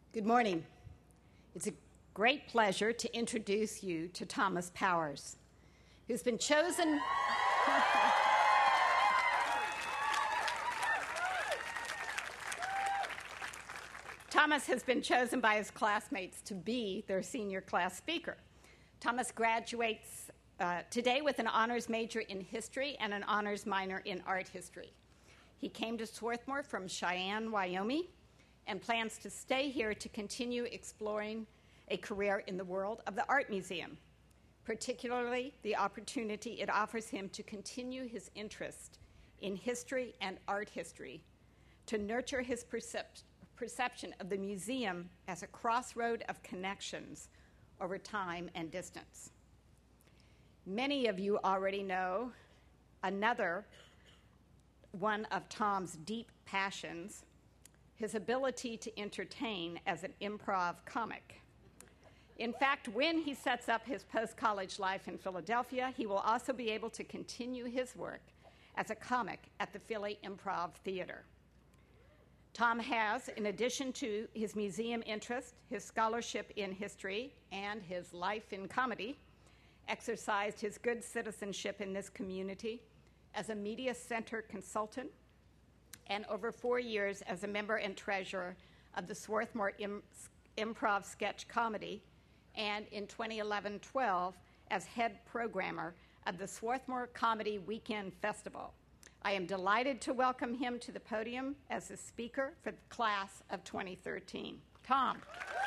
Good morning. It's a great pleasure to introduce you to Thomas Powers, who's been chosen... Thomas has been chosen by his classmates to be their senior class speaker. Thomas graduates today with an honors major in history and an honors minor in art history. He came to Swarthmore from Cheyenne, Wyoming, and plans to stay here to continue exploring a career in the world of the art museum, particularly the opportunity it offers him to continue his interest in history and art history, to nurture his perception of the museum as a crossroad of connections over time and distance. Many of you already know another one of Tom's deep passions, his ability to entertain as an improv comic. In fact, when he sets up his post-college life in Philadelphia, he will also be able to continue his work as a comic at the Philly Improv Theater. Tom has, in addition to his museum interest, his scholarship in history, and his life in comedy, exercised his good citizenship in this community as a media center consultant and over 4 years as a member and treasurer of the Swarthmore Improv Sketch Comedy, and in 2011-12 as head programmer of the Swarthmore Comedy Weekend Festival. I am delighted to welcome him to the podium as a speaker for the class of 2013. Tom.